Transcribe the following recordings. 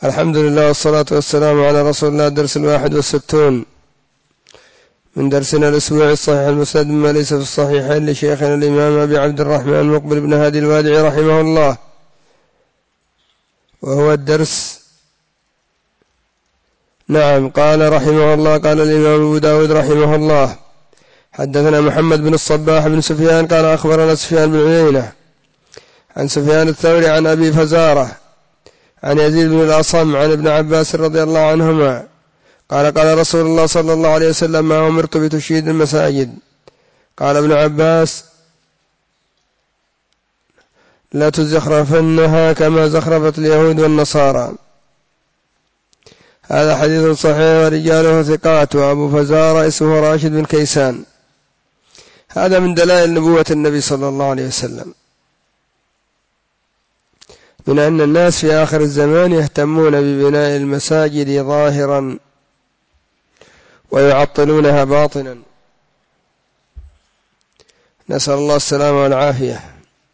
الحمد لله والصلاة والسلام على رسول الله. درس 61 من درسنا الأسبوعي الصحيح المسند مما ليس في الصحيحين لشيخنا الإمام أبي عبد الرحمن مقبل بن هادي الوادعي رحمه الله، وهو الدرس قال رحمه الله. قال الإمام أبو داود رحمه الله: حدثنا محمد بن الصباح بن سفيان قال أخبرنا سفيان بن عيينة عن سفيان الثوري عن أبي فزارة عن يزيد بن الأصم عن ابن عباس رضي الله عنهما قال: قال رسول الله صلى الله عليه وسلم: ما أمرت بتشييد المساجد. قال ابن عباس: لا تزخرفنها كما زخرفت اليهود والنصارى. هذا حديث صحيح ورجاله ثقات، وأبو فزارة اسمه راشد بن كيسان. هذا من دلائل نبوة النبي صلى الله عليه وسلم، من أن الناس في آخر الزمان يهتمون ببناء المساجد ظاهرا ويعطلونها باطنا، نسأل الله السلامة والعافية.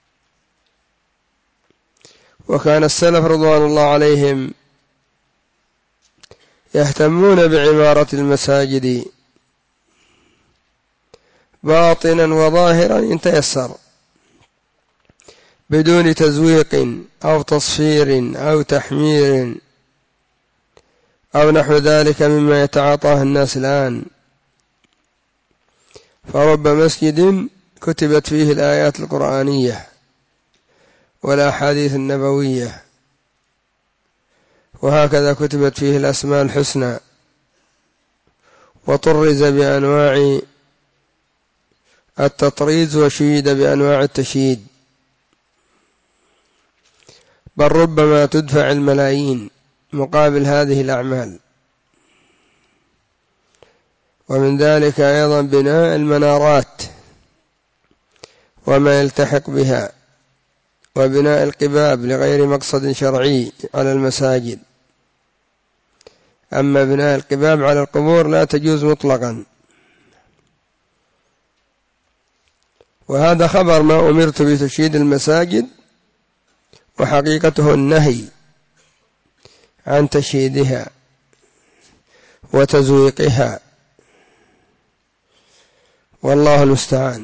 وكان السلف رضوان الله عليهم يهتمون بعمارة المساجد باطنا وظاهرا إن تيسر، بدون تزويق أو تصفير أو تحمير أو نحو ذلك مما يتعاطاه الناس الآن. فرب مسجد كتبت فيه الآيات القرآنية والأحاديث النبوية، وهكذا كتبت فيه الأسماء الحسنى، وطرز بأنواع التطريز وشيد بأنواع التشييد، بل ربما تدفع الملايين مقابل هذه الأعمال. ومن ذلك أيضا بناء المنارات وما يلتحق بها، وبناء القباب لغير مقصد شرعي على المساجد. أما بناء القباب على القبور لا تجوز مطلقا. وهذا خبر ما أمرت بتشييد المساجد، وحقيقته النهي عن تشييدها وتزويقها، والله المستعان.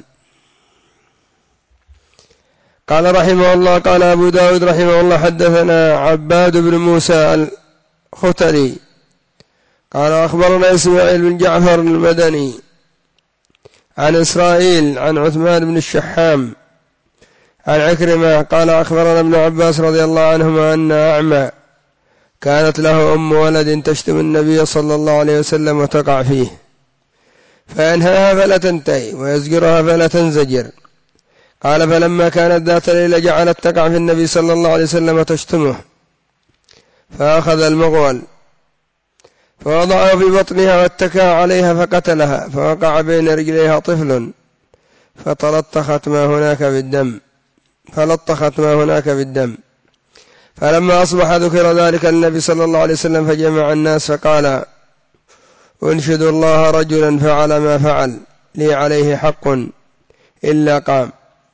قال رحمه الله: قال أبو داود رحمه الله: حدثنا عباد بن موسى الختلي قال أخبرنا إسماعيل بن جعفر المدني عن إسرائيل عن عثمان بن الشحام عن عكرمة قال أخبرنا ابن عباس رضي الله عنهما أن أعمى كانت له أم ولد تشتم النبي صلى الله عليه وسلم وتقع فيه، فينهاها فلا تنتهي ويزجرها فلا تنزجر. قال: فلما كانت ذات ليلة جعلت تقع في النبي صلى الله عليه وسلم وتشتمه، فأخذ المغول فوضعه في بطنها واتكى عليها فقتلها، فوقع بين رجليها طفل فلطخت ما هناك بالدم. فلما أصبح ذكر ذلك النبي صلى الله عليه وسلم فجمع الناس فقال: أنشد الله رجلا فعل ما فعل لي عليه حق إلا قام.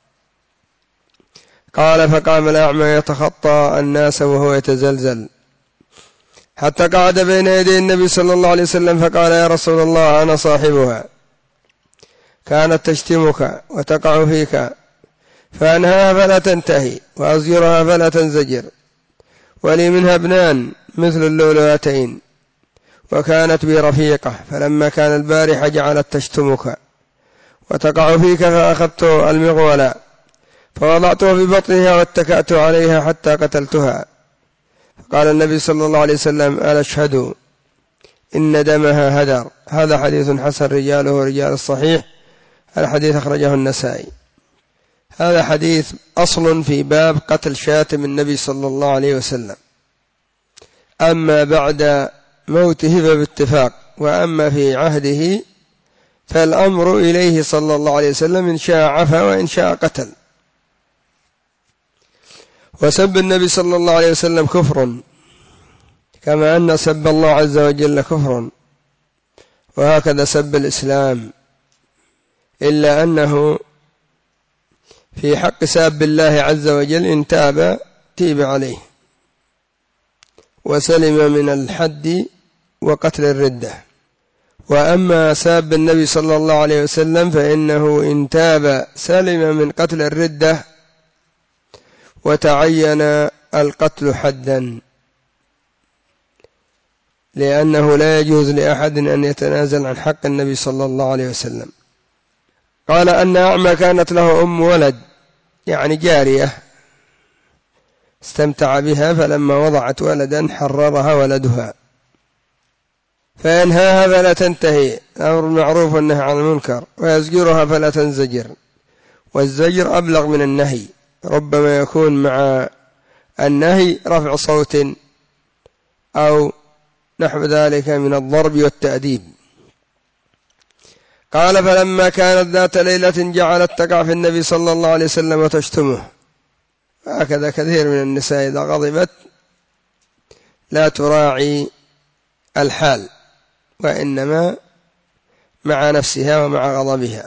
قال: فقام الأعمى يتخطى الناس وهو يتزلزل حتى قعد بين يدي النبي صلى الله عليه وسلم فقال: يا رسول الله، أنا صاحبها، كانت تشتمك وتقع فيك، فأنهاها فلا تنتهي وأزجرها فلا تنزجر، ولي منها ابنان مثل اللؤلؤتين، وكانت بي رفيقة، فلما كان البارحة جعلت تشتمك وتقع فيك، فأخذت المغول فوضعته في بطنها واتكأت عليها حتى قتلتها. قال النبي صلى الله عليه وسلم: ألا أشهد إن دمها هدر. هذا حديث حسن رجاله رجال الصحيح. الحديث أخرجه النسائي. هذا حديث أصل في باب قتل شاتم النبي صلى الله عليه وسلم. أما بعد موته فباتفاق، وأما في عهده فالأمر إليه صلى الله عليه وسلم، إن شاء عفا وإن شاء قتل. وسب النبي صلى الله عليه وسلم كفر، كما أن سب الله عز وجل كفر، وهكذا سب الإسلام، إلا أنه في حق ساب الله عز وجل إن تاب عليه، وسلم من الحد وقتل الردة. وأما ساب النبي صلى الله عليه وسلم فإنه إن تاب سلم من قتل الردة وتعين القتل حدا، لأنه لا يجوز لأحد أن يتنازل عن حق النبي صلى الله عليه وسلم. قال أن أعمى كانت له أم ولد، يعني جارية، استمتع بها، فلما وضعت ولدا حررها ولدها، فينهاها فلا تنتهي، أمر المعروف والنهي عن المنكر، ويزجرها فلا تنزجر، والزجر أبلغ من النهي، ربما يكون مع النهي رفع صوت أو نحو ذلك من الضرب والتأديب. قال فلما كانت ذات ليلة جعلت تقع في النبي صلى الله عليه وسلم وتشتمه. هكذا كثير من النساء إذا غضبت لا تراعي الحال، وإنما مع نفسها ومع غضبها،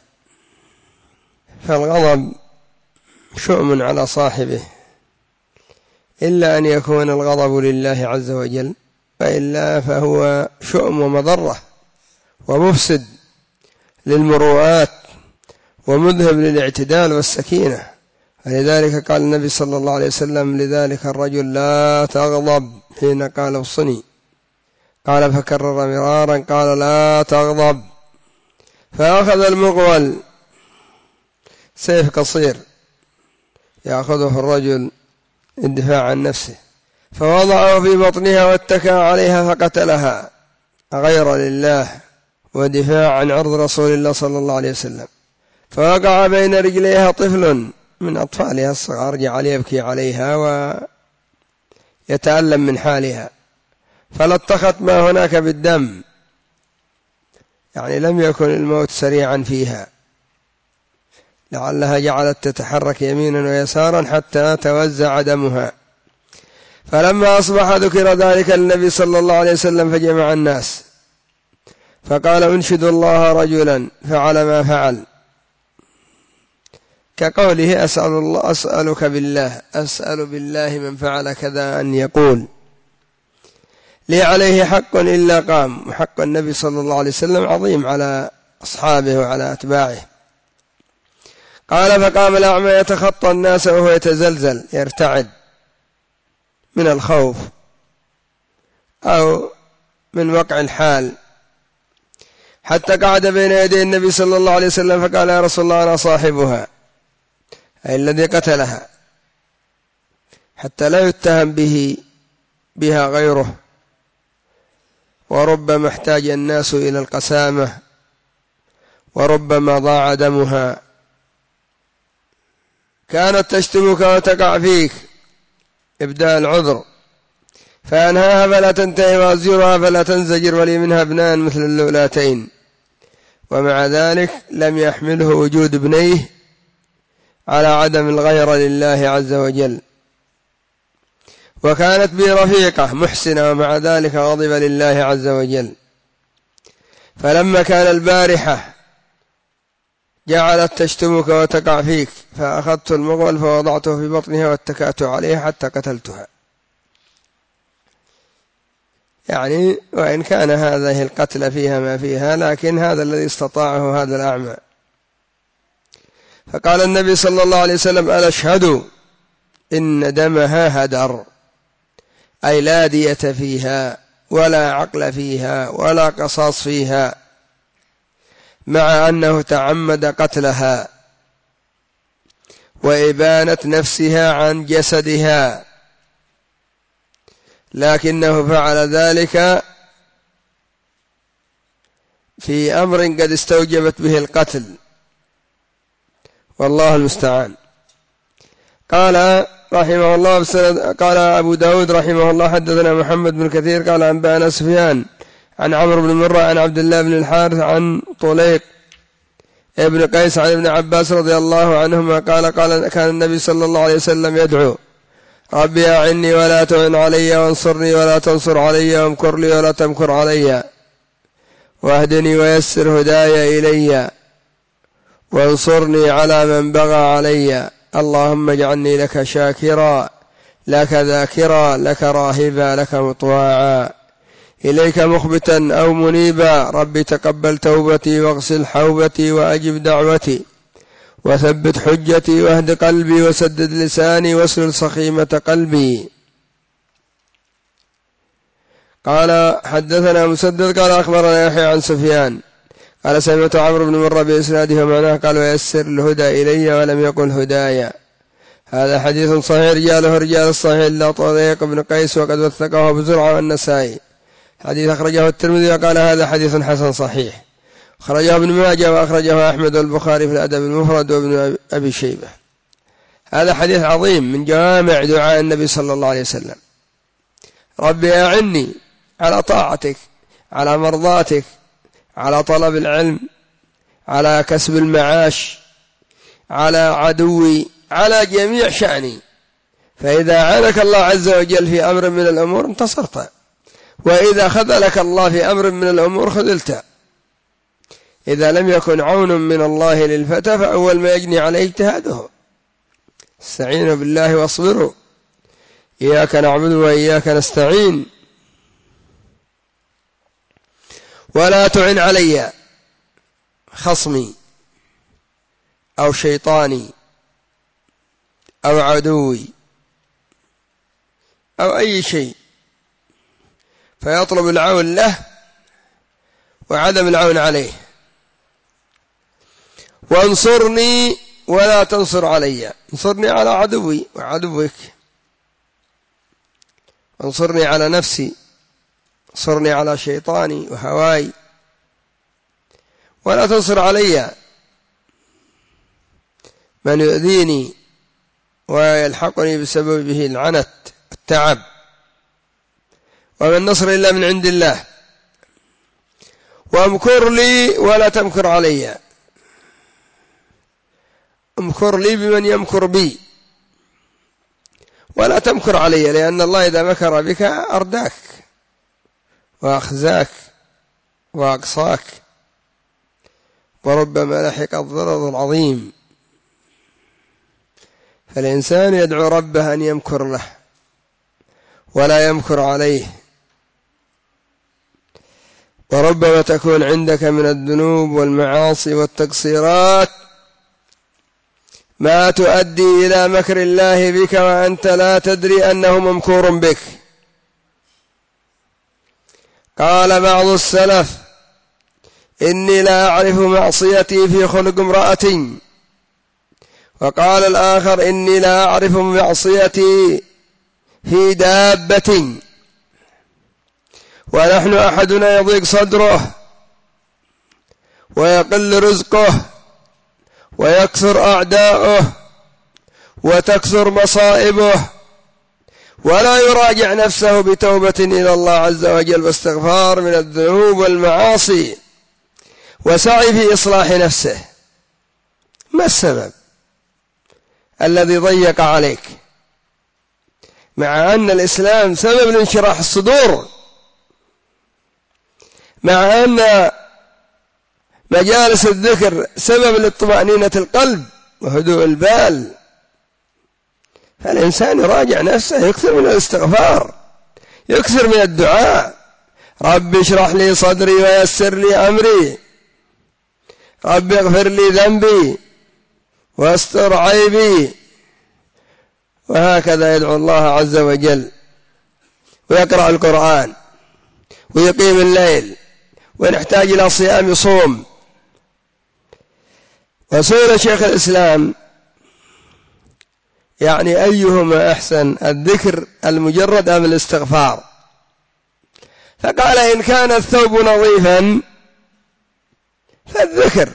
فالغضب شؤم على صاحبه، إلا أن يكون الغضب لله عز وجل، وإلا فهو شؤم ومضرة ومفسد للمروءات ومذهب للاعتدال والسكينة. ولذلك قال النبي صلى الله عليه وسلم لذلك الرجل لا تغضب حين قال اوصني، قال فكرر مرارا قال لا تغضب، فأخذ المغول سيف قصير يأخذه الرجل الدفاع عن نفسه، فوضعه في بطنها واتكى عليها فقتلها غير لله ودفاع عن عرض رسول الله صلى الله عليه وسلم. فوقع بين رجليها طفل من أطفالها الصغار، جعل يبكي عليها ويتألم من حالها، فلطخت ما هناك بالدم، يعني لم يكن الموت سريعا فيها، لعلها جعلت تتحرك يمينا ويسارا حتى توزع دمها. فلما أصبح ذكر ذلك النبي صلى الله عليه وسلم فجمع الناس فقال انشدوا الله رجلا فعل ما فعل، كقوله أسألك بالله، أسأل بالله من فعل كذا أن يقول لي عليه حق إلا قام. وحق النبي صلى الله عليه وسلم عظيم على أصحابه وعلى أتباعه. قال فقام الأعمى يتخطى الناس وهو يتزلزل يرتعد من الخوف أو من وقع الحال، حتى قعد بين يدي النبي صلى الله عليه وسلم فقال يا رسول الله أنا صاحبها، أي الذي قتلها، حتى لا يتهم بها غيره، وربما احتاج الناس إلى القسامة، وربما ضاع دمها. كانت تشتمك وتقع فيك، إبداء العذر، فأنهاها فلا تنتهي وأزجرها فلا تنزجر، ولي منها ابنان مثل اللؤلاتين. ومع ذلك لم يحمله وجود ابنيه على عدم الغيرة لله عز وجل. وكانت بي رفيقة محسنة، ومع ذلك غضب لله عز وجل. فلما كان البارحة جعلت تشتمك وتقع فيك، فأخذت المغول فوضعته في بطنها واتكأت عليه حتى قتلتها. يعني وإن كان هذه القتل فيها ما فيها، لكن هذا الذي استطاعه هذا الأعمى. فقال النبي صلى الله عليه وسلم ألا أشهد إن دمها هدر، أي لا دية فيها ولا عقل فيها ولا قصاص فيها، مع أنه تعمد قتلها وإبانة نفسها عن جسدها، لكنه فعل ذلك في أمر قد استوجبت به القتل، والله المستعان. قال رحمه الله قال أبو داود رحمه الله حدثنا محمد بن كثير قال أنبأنا سفيان عن عمرو بن مرة عن عبد الله بن الحارث عن طليق ابن قيس عن ابن عباس رضي الله عنهما قال كان النبي صلى الله عليه وسلم يدعو ربي أعني ولا تعن علي، وانصرني ولا تنصر علي، وامكر لي ولا تمكر علي، واهدني ويسر هداي إلي، وانصرني على من بغى علي، اللهم اجعلني لك شاكرا لك ذاكرا، لك راهبا، لك مطواعا، إليك مخبتا أو منيبا. ربي تقبل توبتي واغسل حوبتي وأجب دعوتي وثبت حجتي واهد قلبي وسدد لساني واسلل سخيمة قلبي. قال حدثنا مسدد قال أخبرنا يحيى عن سفيان قال سمعت عمرو بن مرة بإسناده معناه قال ويسر الهدى إلي ولم يقل هدايا. هذا حديث صحيح رجاله رجال الصحيح إلا طريق بن قيس وقد وثقه أبو زرعة والنسائي. حديث أخرجه الترمذي وقال هذا حديث حسن صحيح. أخرجه ابن ماجه وأخرجه أحمد والبخاري في الأدب المفرد وابن أبي شيبة. هذا حديث عظيم من جوامع دعاء النبي صلى الله عليه وسلم. ربي أعني على طاعتك، على مرضاتك، على طلب العلم، على كسب المعاش، على عدوي، على جميع شأني. فإذا عانك الله عز وجل في أمر من الأمور انتصرت، وإذا خذلك الله في أمر من الأمور خذلت. إذا لم يكن عون من الله للفتى فأول ما يجني عليه اجتهاده. استعينوا بالله واصبروا، إياك نعبد وإياك نستعين. ولا تعن علي خصمي أو شيطاني أو عدوي أو أي شيء فيطلب العون له وعدم العون عليه. وانصرني ولا تنصر علي، انصرني على عدوي وعدوك، وانصرني على نفسي، انصرني على شيطاني وهواي، ولا تنصر علي من يؤذيني ويلحقني بسببه العنت التعب. وما النصر إلا من عند الله. وامكر لي ولا تمكر علي، امكر لي بمن يمكر بي ولا تمكر علي، لأن الله إذا مكر بك أرداك وأخزاك وأقصاك، وربما لحق الضرر العظيم. فالإنسان يدعو ربه أن يمكر له ولا يمكر عليه. وربما تكون عندك من الذنوب والمعاصي والتقصيرات ما تؤدي إلى مكر الله بك وأنت لا تدري أنه ممكور بك. قال بعض السلف إني لا أعرف معصيتي في خلق امرأة، وقال الآخر إني لا أعرف معصيتي في دابة. ونحن أحدنا يضيق صدره ويقل رزقه ويكثر أعداؤه وتكثر مصائبه ولا يراجع نفسه بتوبة إلى الله عز وجل واستغفار من الذنوب والمعاصي وسعي في إصلاح نفسه. ما السبب الذي ضيق عليك؟ مع أن الإسلام سبب لانشراح الصدور، مع أن مجالس الذكر سبب لطمأنينة القلب وهدوء البال. فالإنسان يراجع نفسه، يكثر من الاستغفار، يكثر من الدعاء. رب اشرح لي صدري ويسر لي أمري، رب اغفر لي ذنبي واستر عيبي. وهكذا يدعو الله عز وجل، ويقرأ القرآن ويقيم الليل، ونحتاج إلى صيام يصوم. وسئل شيخ الإسلام يعني أيهما أحسن، الذكر المجرد أم الاستغفار؟ فقال إن كان الثوب نظيفا فالذكر،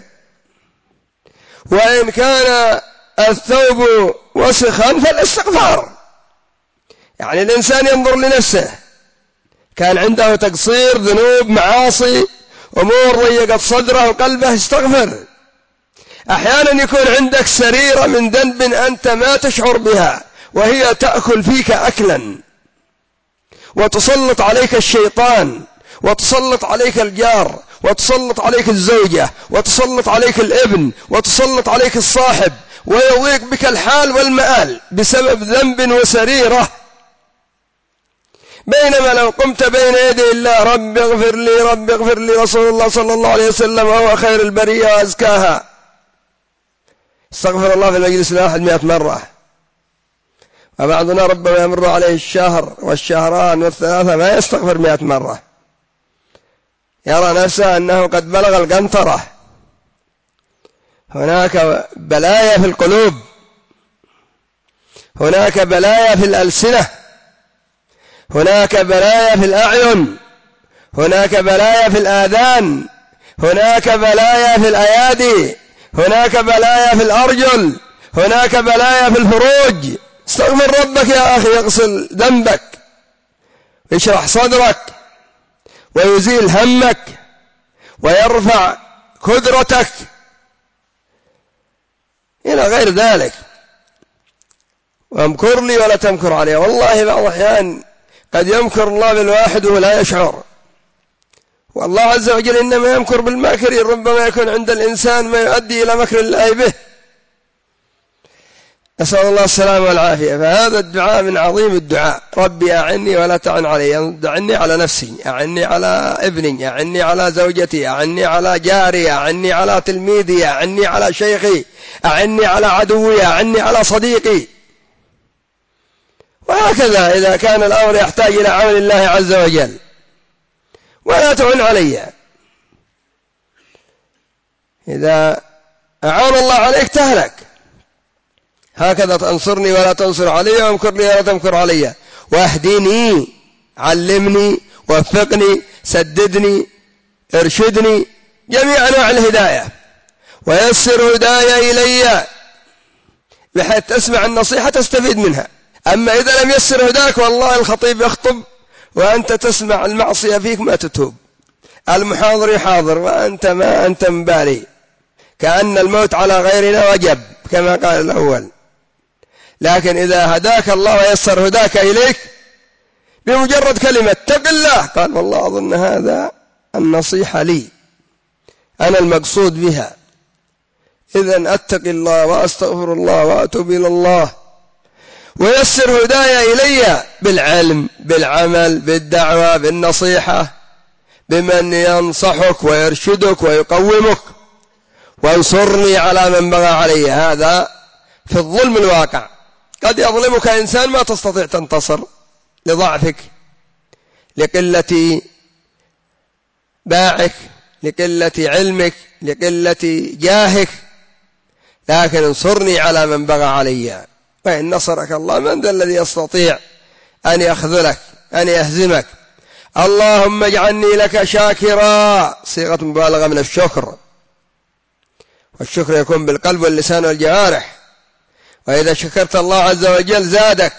وإن كان الثوب وسخا فالاستغفار. يعني الإنسان ينظر لنفسه، كان عنده تقصير، ذنوب، معاصي، أمور ضيقت صدره وقلبه، استغفر. أحيانا يكون عندك سريرة من ذنب أنت ما تشعر بها، وهي تأكل فيك أكلا، وتسلط عليك الشيطان، وتسلط عليك الجار، وتسلط عليك الزوجة، وتسلط عليك الابن، وتسلط عليك الصاحب، ويضيق بك الحال والمآل بسبب ذنب وسريرة بينما لو قمت بين يدي الله رب اغفر لي رب اغفر لي، رسول الله صلى الله عليه وسلم وهو خير البرية وأزكاها استغفر الله في المجلس الواحد 100 مرة، وبعضنا ربما يمر عليه الشهر والشهران والثلاثة ما يستغفر 100 مرة، يرى نفسه أنه قد بلغ القنطرة. هناك بلايا في القلوب، هناك بلايا في الألسنة، هناك بلايا في الأعين، هناك بلايا في الآذان، هناك بلايا في الأيادي، هناك بلايا في الأرجل، هناك بلايا في الفروج. استغفر ربك يا أخي، يغسل ذنبك ويشرح صدرك ويزيل همك ويرفع كدرتك إلى غير ذلك. وامكر لي ولا تمكر علي. والله بعض الأحيان قد يمكر الله بالواحد ولا يشعر، والله عز وجل إنما يمكر بالماكرين. ربما يكون عند الإنسان ما يؤدي إلى مكر الله به، نسأل الله السلامة والعافية. فهذا الدعاء من عظيم الدعاء. ربي أعني ولا تعن علي، أعني على نفسي، أعني على ابني، أعني على زوجتي، أعني على جاري، أعني على تلميذي، أعني على شيخي، أعني على عدوي، أعني على صديقي، وهكذا إذا كان الأمر يحتاج إلى عون الله عز وجل. ولا تعن علي، إذا أعان الله عليك تهلك. هكذا تنصرني ولا تنصر علي، وامكر لي ولا تمكر علي، واهدني، علمني، وفقني، سددني، ارشدني، جميع أنواع الهداية، ويسر هدايا إلي بحيث تسمع النصيحة تستفيد منها. أما إذا لم يسر هداك، والله الخطيب يخطب وأنت تسمع المعصية فيك ما تتوب، المحاضر يحاضر وأنت ما أنت مبالي، كأن الموت على غيرنا وجب كما قال الأول. لكن إذا هداك الله ويسر هداك إليك بمجرد كلمة اتق الله، قال والله أظن هذا النصيحة لي، أنا المقصود بها، إذن أتق الله وأستغفر الله وأتوب إلى الله. ويسر هدايا إلي بالعلم، بالعمل، بالدعوة، بالنصيحة، بمن ينصحك ويرشدك ويقومك. وانصرني على من بغى علي، هذا في الظلم الواقع. قد يظلمك إنسان ما تستطيع تنتصر لضعفك، لقلة باعك، لقلة علمك، لقلة جاهك، لكن انصرني على من بغى علي. وإن نصرك الله من ذا الذي يستطيع أن يخذلك، أن يهزمك؟ اللهم اجعلني لك شاكرا، صيغة مبالغة من الشكر، والشكر يكون بالقلب واللسان والجوارح. وإذا شكرت الله عز وجل زادك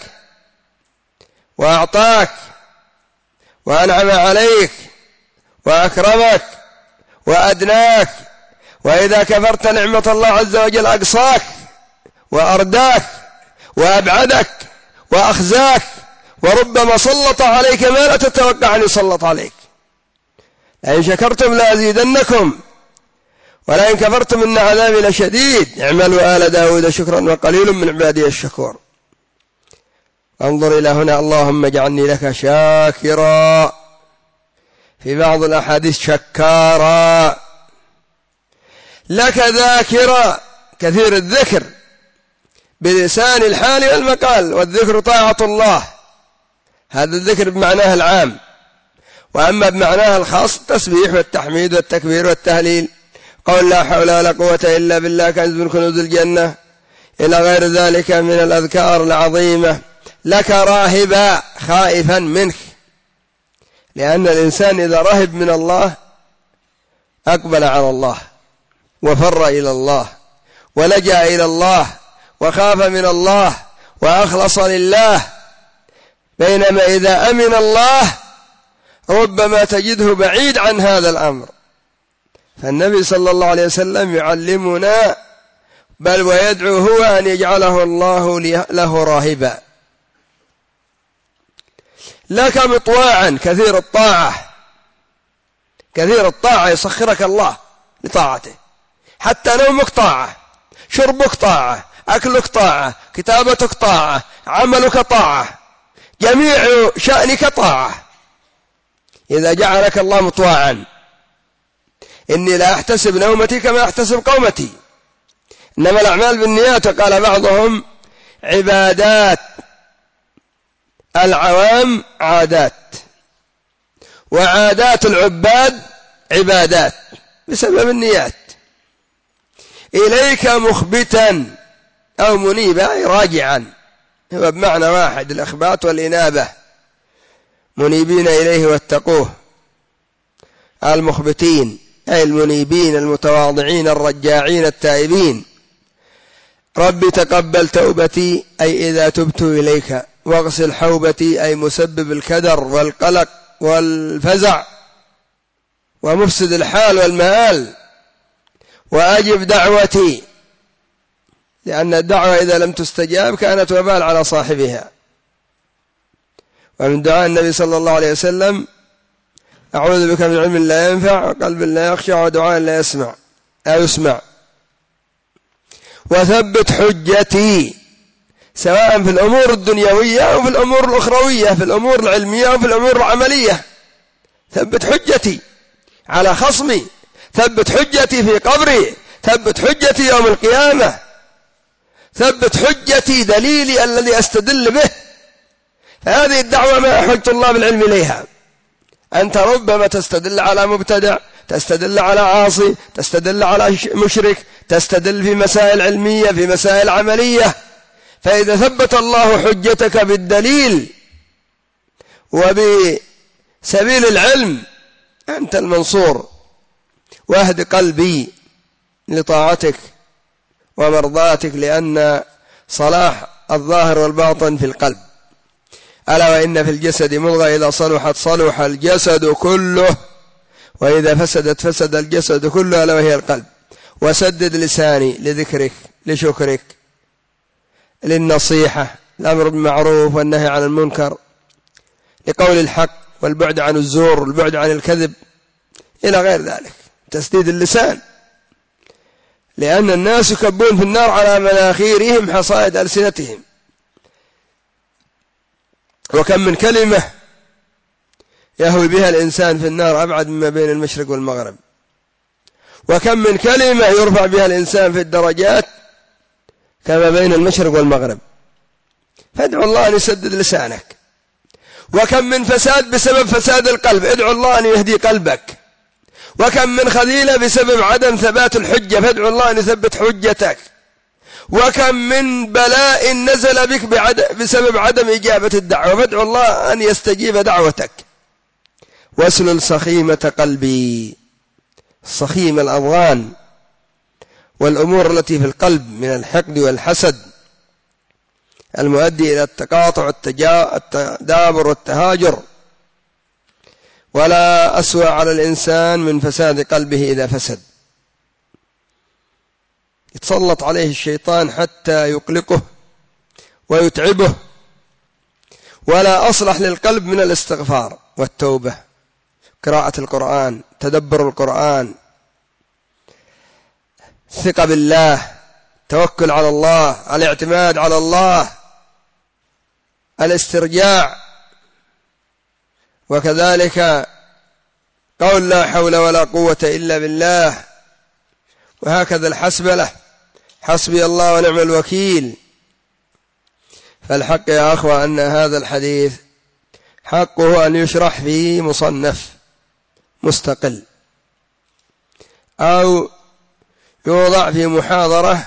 وأعطاك وأنعم عليك وأكرمك وأدناك. وإذا كفرت نعمة الله عز وجل أقصاك وأرداك وأبعدك وأخزاك، وربما سلط عليك ما لا تتوقع أن يسلط عليك. لئن شكرتم لأزيدنكم ولئن كفرتم إن عذابي لشديد. اعملوا آل داود شكرا وقليل من عبادي الشكور. انظر إلى هنا، اللهم اجعلني لك شاكرا، في بعض الأحاديث شكارا، لك ذاكرا، كثير الذكر بلسان الحال والمقال. والذكر طاعة الله، هذا الذكر بمعناه العام. وأما بمعناه الخاص التسبيح والتحميد والتكبير والتهليل، قول لا حول ولا قوة إلا بالله كنز من كنوز الجنة، إلى غير ذلك من الأذكار العظيمة. لك راهبا، خائفا منك، لأن الإنسان إذا رهب من الله أقبل على الله وفر إلى الله ولجأ إلى الله وخاف من الله وأخلص لله. بينما إذا أمن الله ربما تجده بعيد عن هذا الأمر. فالنبي صلى الله عليه وسلم يعلمنا بل ويدعو هو أن يجعله الله له راهبا. لك مطواعا، كثير الطاعة، كثير الطاعة، يسخرك الله لطاعته. حتى نومك طاعة، شربك طاعة، أكلك طاعة، كتابتك طاعة، عملك طاعة، جميع شأنك طاعة إذا جعلك الله مطواعا. إني لا أحتسب نومتي كما أحتسب قومتي، إنما الأعمال بالنيات. قال بعضهم عبادات العوام عادات، وعادات العباد عبادات بسبب النيات. إليك مخبتا أو منيبا أي راجعا، هو بمعنى واحد الإخبات والإنابة، منيبين إليه واتقوه. المخبتين أي المنيبين المتواضعين الرجاعين التائبين. ربي تقبل توبتي أي إذا تبت إليك، واغسل حوبتي أي مسبب الكدر والقلق والفزع ومفسد الحال والمآل، وأجب دعوتي، لأن الدعوة إذا لم تستجاب كانت وبال على صاحبها. ومن دعاء النبي صلى الله عليه وسلم أعوذ بك من علم لا ينفع وقلب لا يخشع ودعاء لا يسمع أو يسمع. وثبت حجتي سواء في الأمور الدنيوية أو في الأمور الأخروية، في الأمور العلمية أو في الأمور العملية. ثبت حجتي على خصمي، ثبت حجتي في قبري، ثبت حجتي يوم القيامة، ثبت حجتي دليلي الذي أستدل به. هذه الدعوة ما أحوج طلاب العلم إليها. أنت ربما تستدل على مبتدع، تستدل على عاصي، تستدل على مشرك، تستدل في مسائل علمية في مسائل عملية. فإذا ثبت الله حجتك بالدليل وبسبيل العلم أنت المنصور. واهد قلبي لطاعتك ومرضاتك، لأن صلاح الظاهر والباطن في القلب. ألا وإن في الجسد مضغة إذا صلحت صلح الجسد كله، وإذا فسدت فسد الجسد كله، ألا وهي القلب. وسدد لساني لذكرك لشكرك للنصيحة، الأمر بالمعروف والنهي عن المنكر، لقول الحق والبعد عن الزور والبعد عن الكذب إلى غير ذلك. تسديد اللسان، لأن الناس يكبون في النار على مناخيرهم حصائد ألسنتهم. وكم من كلمة يهوي بها الإنسان في النار أبعد مما بين المشرق والمغرب، وكم من كلمة يرفع بها الإنسان في الدرجات كما بين المشرق والمغرب. فادعو الله أن يسدد لسانك. وكم من فساد بسبب فساد القلب، ادعو الله أن يهدي قلبك. وكم من خذيلة بسبب عدم ثبات الحجة، فادعو الله أن يثبت حجتك. وكم من بلاء نزل بك بسبب عدم إجابة الدعوة، فادعو الله أن يستجيب دعوتك. واسلل سخيمة قلبي، سخيم الأضغان والأمور التي في القلب من الحقد والحسد المؤدي إلى التقاطع التدابر والتهاجر. ولا أسوأ على الإنسان من فساد قلبه إذا فسد، يتسلط عليه الشيطان حتى يقلقه ويتعبه. ولا أصلح للقلب من الاستغفار والتوبة، قراءة القرآن، تدبر القرآن، ثقة بالله، توكل على الله، الاعتماد على الله، الاسترجاع، وكذلك قول لا حول ولا قوة إلا بالله، وهكذا الحسبلة، حسبي الله ونعم الوكيل. فالحق يا أخوة أن هذا الحديث حقه أن يشرح في مصنف مستقل، أو يوضع في محاضرة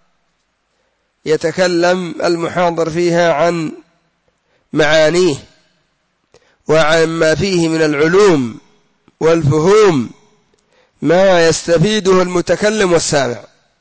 يتكلم المحاضر فيها عن معانيه وعن ما فيه من العلوم والفهوم، ما يستفيده المتكلم والسامع.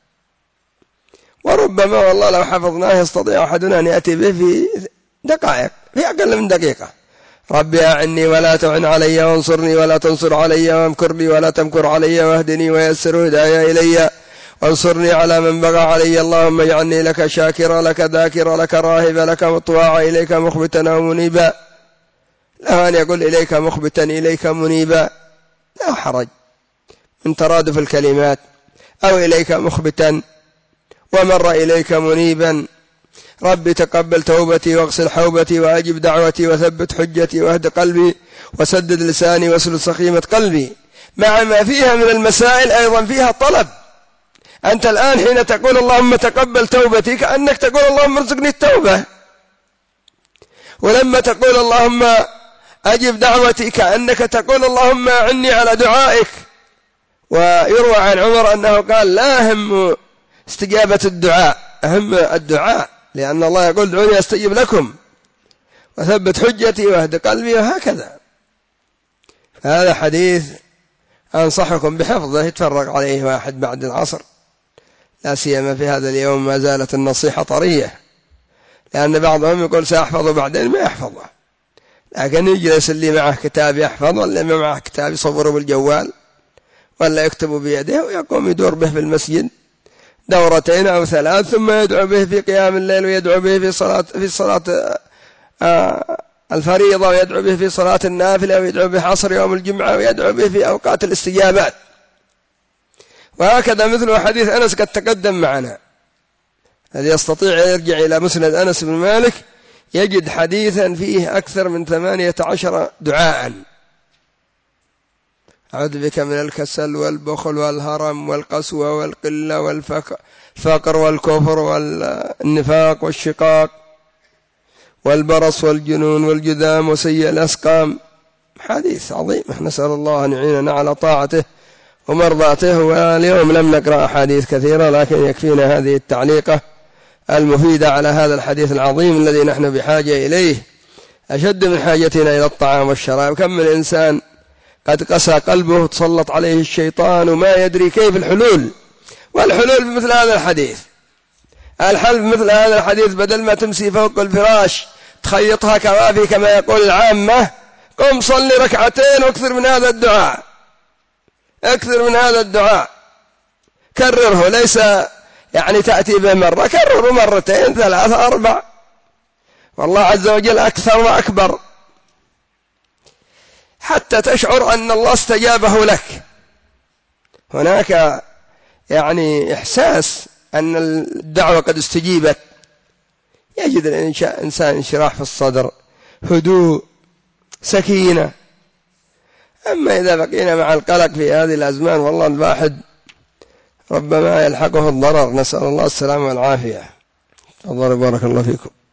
وربما والله لو حفظناه يستطيع أحدنا أن يأتي به في دقائق، في أقل من دقيقة. ربي أعني ولا تعن علي، وانصرني ولا تنصر علي، وامكر لي ولا تمكر علي، واهدني ويسر هدايا إلي، وانصرني على من بغى علي. اللهم اجعلني لك شاكرا، لك ذاكرا، لك راهبا، لك مطواعا، إليك مخبتا ومنيبا. له أن يقول إليك مخبتا إليك منيبا، لا حرج من ترادف الكلمات، أو إليك مخبتا ومر إليك منيبا. ربي تقبل توبتي واغسل حوبتي وأجب دعوتي وثبت حجتي واهد قلبي وسدد لساني واسلل سخيمة قلبي، مع ما فيها من المسائل أيضا فيها طلب. أنت الآن حين تقول اللهم تقبل توبتي كأنك تقول اللهم ارزقني التوبة، ولما تقول اللهم أجب دعوتي كأنك تقول اللهم أعني على دعائك. ويروى عن عمر أنه قال لا أهم استجابة الدعاء، أهم الدعاء، لأن الله يقول ادعوني أستجب لكم وثبت حجتي واهد قلبي، وهكذا. هذا حديث أنصحكم بحفظه، يتفرق عليه واحد بعد العصر، لا سيما في هذا اليوم ما زالت النصيحة طرية، لأن بعضهم يقول سأحفظه بعدين ما يحفظه، لكن يجلس اللي معه كتاب يحفظ، ولا معه كتاب يصوره بالجوال، ولا يكتب بيده ويقوم يدور به في المسجد دورتين أو ثلاث، ثم يدعو به في قيام الليل، ويدعو به في صلاة الفريضة، ويدعو به في صلاة النافلة، ويدعو به عصر يوم الجمعة، ويدعو به في أوقات الاستجابات. وهكذا مثل حديث أنس قد تقدم معنا، الذي يستطيع يرجع إلى مسند أنس بن مالك يجد حديثا فيه أكثر من 18 دعاء: أعوذ بك من الكسل والبخل والهرم والقسوة والقلة والفقر والكفر والنفاق والشقاق والبرص والجنون والجذام وسيء الأسقام. حديث عظيم، نسأل الله أن يعيننا على طاعته ومرضاته. واليوم لم نقرأ أحاديث كثيرة، لكن يكفينا هذه التعليقة المفيدة على هذا الحديث العظيم الذي نحن بحاجة إليه أشد من حاجتنا إلى الطعام والشراب. كم من إنسان قد قسى قلبه تسلط عليه الشيطان وما يدري كيف الحلول، والحلول بمثل هذا الحديث. الحل بمثل هذا الحديث، بدل ما تمسي فوق الفراش تخيطها كوافي كما يقول العامة، قم صلي ركعتين واكثر من هذا الدعاء، اكثر من هذا الدعاء، كرره، ليس يعني تأتي به مرة، كرره مرتين ثلاثة أربع، والله عز وجل أكثر وأكبر، حتى تشعر أن الله استجابه لك. هناك يعني إحساس أن الدعوة قد استجيبت، يجد الإنسان انشراح في الصدر، هدوء، سكينة. أما إذا بقينا مع القلق في هذه الأزمان، والله الواحد ربما يلحقه الضرر، نسأل الله السلامة والعافية. الله بارك الله فيكم.